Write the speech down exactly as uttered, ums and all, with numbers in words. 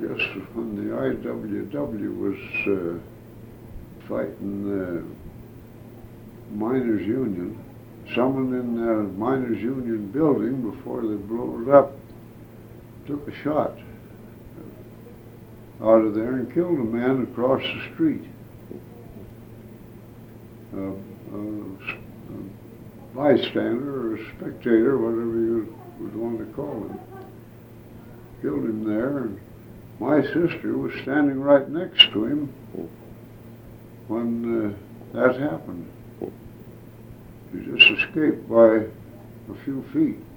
guess when the I W W was uh, fighting the miners' union, someone in the miners' union building, before they blew it up, took a shot out of there and killed a man across the street. A, a, a bystander or a spectator, whatever you would want to call him, killed him there, and my sister was standing right next to him when uh, that happened. He just escaped by a few feet.